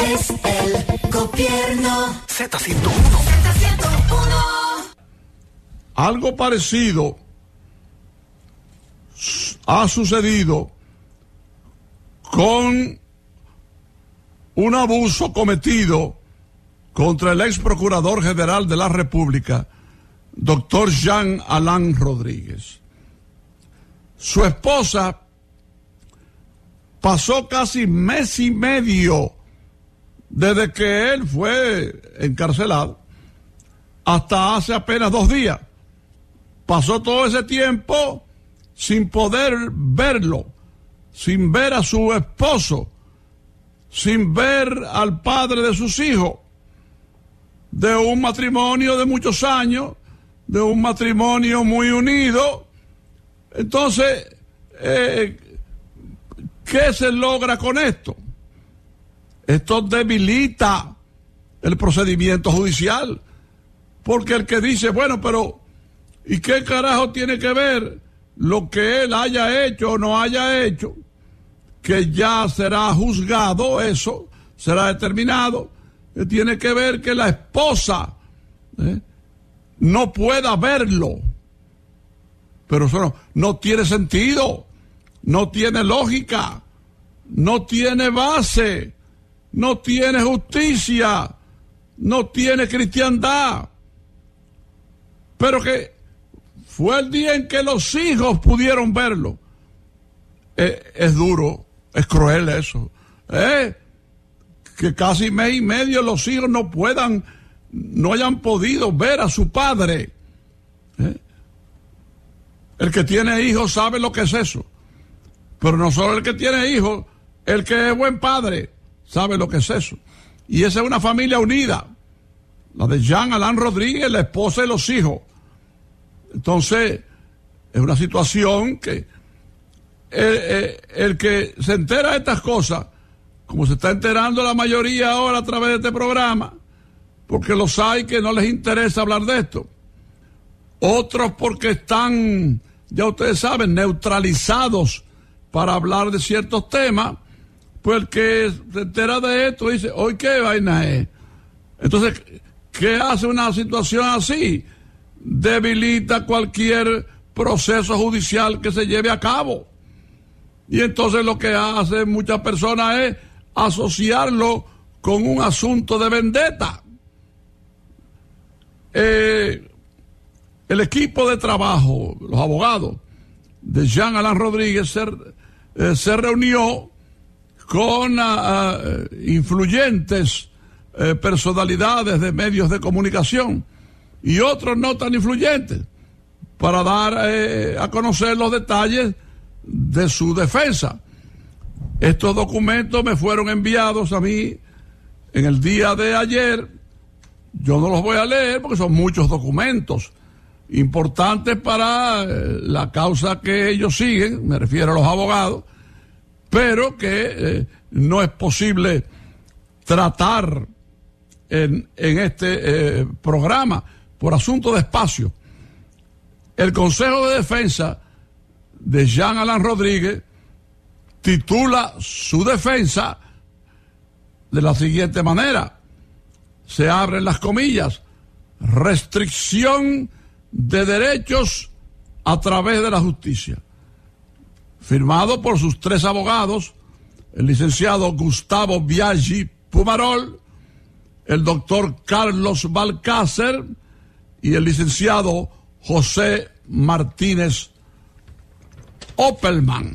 es el gobierno. Z101. Algo parecido ha sucedido con un abuso cometido contra el ex procurador general de la República, doctor Jean Alain Rodríguez. Su esposa pasó casi mes y medio desde que él fue encarcelado hasta hace apenas 2 días. Pasó todo ese tiempo sin poder verlo, sin ver a su esposo, sin ver al padre de sus hijos, de un matrimonio de muchos años, de un matrimonio muy unido. Entonces, ¿qué se logra con esto? Esto debilita el procedimiento judicial, porque el que dice, bueno, pero ¿y qué carajo tiene que ver lo que él haya hecho o no haya hecho? Que ya será juzgado, eso será determinado. Tiene que ver que la esposa no pueda verlo. Pero eso no tiene sentido, no tiene lógica, no tiene base, no tiene justicia, no tiene cristiandad. Pero que fue el día en que los hijos pudieron verlo. Es duro, es cruel eso. Que casi mes y medio los hijos no hayan podido ver a su padre. El que tiene hijos sabe lo que es eso. Pero no solo el que tiene hijos, el que es buen padre sabe lo que es eso. Y esa es una familia unida, la de Jean Alain Rodríguez, la esposa y los hijos. Entonces, es una situación que el que se entera de estas cosas, como se está enterando la mayoría ahora a través de este programa, porque los hay que no les interesa hablar de esto, otros porque están, ya ustedes saben, neutralizados para hablar de ciertos temas, pues el que se entera de esto dice, ¿hoy qué vaina es? Entonces, ¿qué hace una situación así? Debilita cualquier proceso judicial que se lleve a cabo. Y entonces lo que hacen muchas personas es asociarlo con un asunto de vendetta. El equipo de trabajo, los abogados de Jean Alain Rodríguez se reunió con influyentes personalidades de medios de comunicación y otros no tan influyentes para dar a conocer los detalles de su defensa. Estos documentos me fueron enviados a mí en el día de ayer. Yo no los voy a leer porque son muchos documentos importantes para la causa que ellos siguen, me refiero a los abogados, pero que no es posible tratar en este programa por asunto de espacio. El Consejo de Defensa de Jean Alain Rodríguez titula su defensa de la siguiente manera, se abren las comillas: restricción de derechos a través de la justicia. Firmado por sus 3 abogados, el licenciado Gustavo Biaggi Pumarol, el doctor Carlos Balcácer y el licenciado José Martínez Opelman.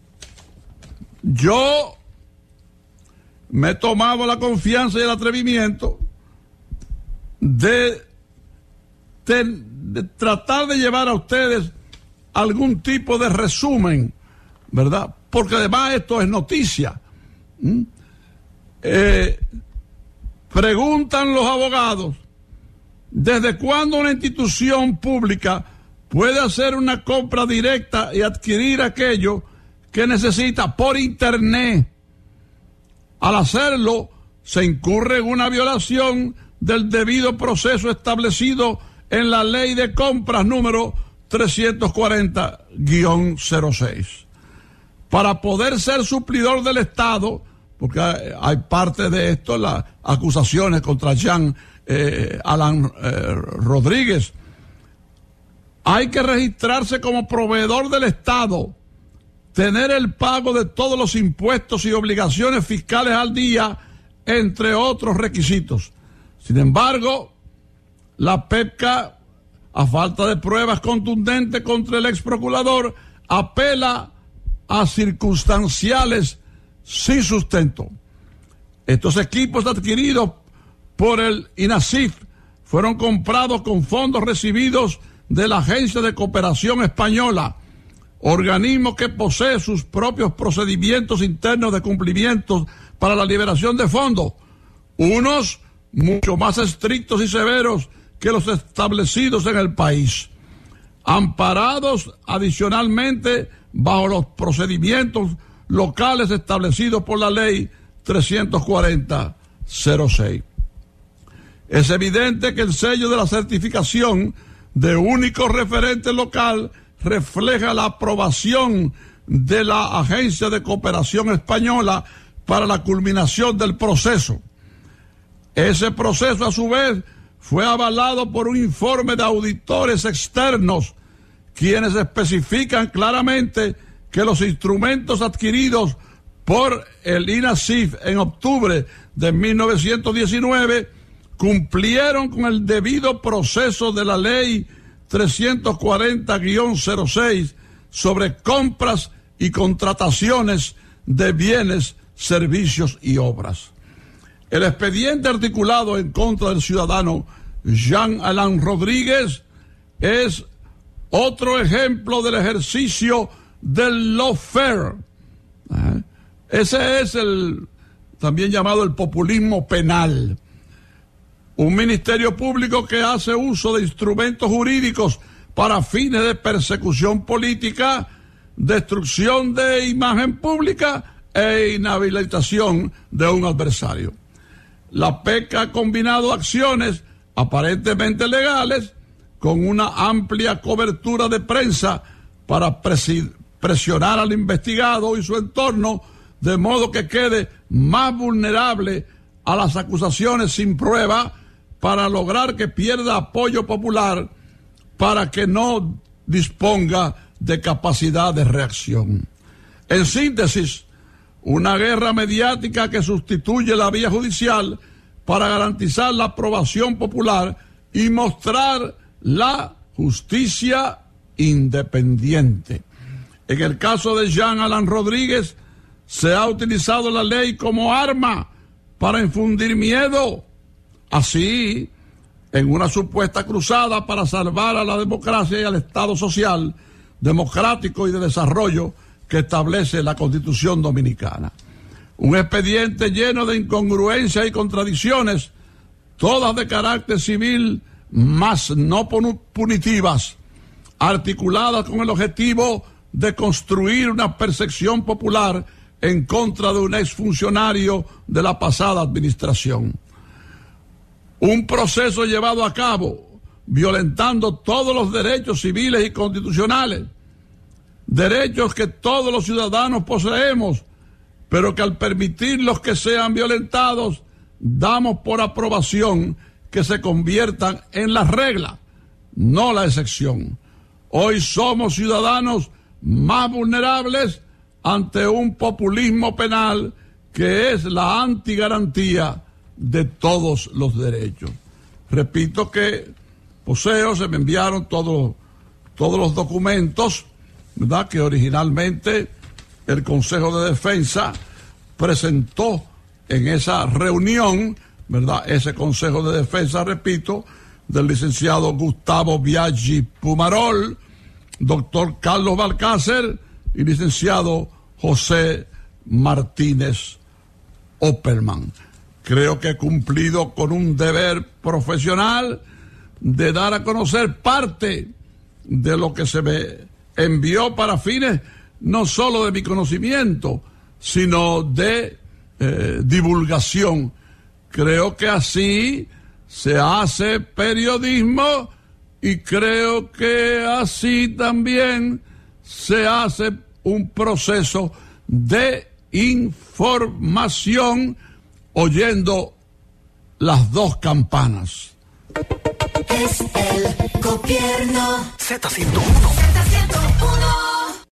Yo me he tomado la confianza y el atrevimiento de tratar de llevar a ustedes algún tipo de resumen, ¿verdad? Porque además esto es noticia. Preguntan los abogados, ¿desde cuándo una institución pública puede hacer una compra directa y adquirir aquello que necesita por internet? Al hacerlo, se incurre en una violación del debido proceso establecido en la Ley de Compras número 340-06. Para poder ser suplidor del Estado porque hay parte de esto, las acusaciones contra Jean Alain Rodríguez. Hay que registrarse como proveedor del Estado, tener el pago de todos los impuestos y obligaciones fiscales al día, entre otros requisitos. Sin embargo, la PEPCA, a falta de pruebas contundentes contra el ex procurador, apela a circunstanciales sin sustento. Estos equipos adquiridos por el INASIF fueron comprados con fondos recibidos de la Agencia de Cooperación Española, organismo que posee sus propios procedimientos internos de cumplimiento para la liberación de fondos, unos mucho más estrictos y severos que los establecidos en el país, amparados adicionalmente bajo los procedimientos locales establecidos por la ley 340-06. Es evidente que el sello de la certificación de único referente local refleja la aprobación de la Agencia de Cooperación Española para la culminación del proceso. Ese proceso, a su vez, fue avalado por un informe de auditores externos, quienes especifican claramente que los instrumentos adquiridos por el INASIF en octubre de 1919 cumplieron con el debido proceso de la ley 340-06 sobre compras y contrataciones de bienes, servicios y obras. El expediente articulado en contra del ciudadano Jean Alain Rodríguez es otro ejemplo del ejercicio del lawfare. Ese es el también llamado el populismo penal. Un ministerio público que hace uso de instrumentos jurídicos para fines de persecución política, destrucción de imagen pública e inhabilitación de un adversario. La PEPCA ha combinado acciones aparentemente legales con una amplia cobertura de prensa para presionar al investigado y su entorno, de modo que quede más vulnerable a las acusaciones sin prueba, para lograr que pierda apoyo popular, para que no disponga de capacidad de reacción. En síntesis, una guerra mediática que sustituye la vía judicial para garantizar la aprobación popular y mostrar la justicia independiente. En el caso de Jean Alain Rodríguez, se ha utilizado la ley como arma para infundir miedo. Así, en una supuesta cruzada para salvar a la democracia y al Estado social, democrático y de desarrollo que establece la Constitución Dominicana. Un expediente lleno de incongruencias y contradicciones, todas de carácter civil, más no punitivas, articuladas con el objetivo de construir una percepción popular en contra de un exfuncionario de la pasada administración. Un proceso llevado a cabo violentando todos los derechos civiles y constitucionales, derechos que todos los ciudadanos poseemos, pero que al permitirlos que sean violentados, damos por aprobación que se conviertan en la regla, no la excepción. Hoy somos ciudadanos más vulnerables ante un populismo penal que es la antigarantía de todos los derechos. Repito que poseo, se me enviaron todos los documentos, ¿verdad?, que originalmente el Consejo de Defensa presentó en esa reunión, ¿verdad? Ese Consejo de Defensa, repito, del licenciado Gustavo Biaggi Pumarol, doctor Carlos Balcácer y licenciado José Martínez Opperman. Creo que he cumplido con un deber profesional de dar a conocer parte de lo que se me envió para fines no solo de mi conocimiento, sino de divulgación. Creo que así se hace periodismo y creo que así también se hace un proceso de información oyendo las dos campanas. Es el gobierno. Z101. Z101.